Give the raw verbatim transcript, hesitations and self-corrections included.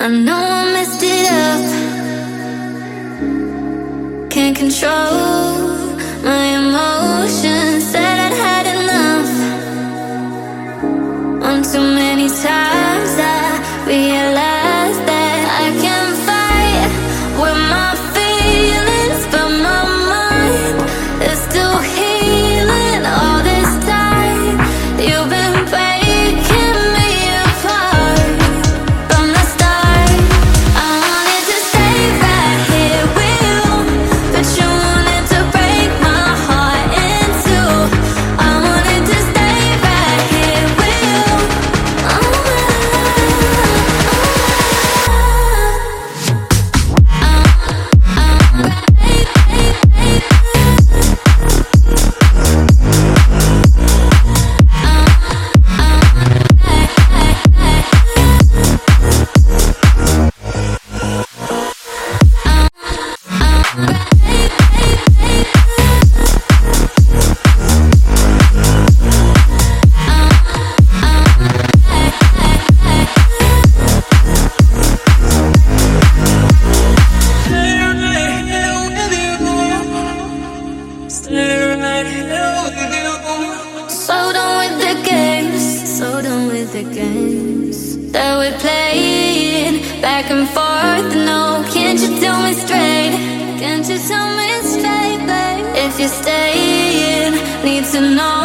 I know I messed it up. Can't control my emotions. Said I'd had enough. One too many times I realized that I can't fight with my feelings, but my mind is still healing. All this time you've been breaking me apart. From the start I wanted to stay right here with you, but you wanted to break my heart in two. I wanted to stay right here with you. Oh my So done with the games, so done with the games that we're playing back and forth. No, can't you tell me straight? Can't you tell me straight, babe? If you're staying, need to know.